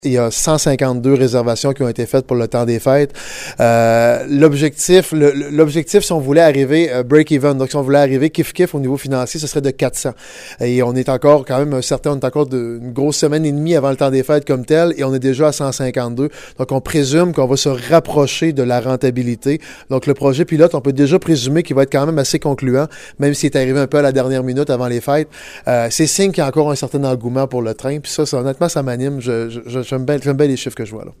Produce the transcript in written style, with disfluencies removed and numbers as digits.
Il y a 152 réservations qui ont été faites pour le temps des fêtes. L'objectif, si on voulait arriver break-even, donc si on voulait arriver kiff-kiff au niveau financier, ce serait de 400. Et on est encore quand même on est encore une grosse semaine et demie avant le temps des fêtes comme tel, et on est déjà à 152. Donc on présume qu'on va se rapprocher de la rentabilité. Donc le projet pilote, on peut déjà présumer qu'il va être quand même assez concluant, même s'il est arrivé un peu à la dernière minute avant les fêtes. C'est signe qu'il y a encore un certain engouement pour le train. Puis ça honnêtement, ça m'anime. J'aime bien les chiffres que je vois là.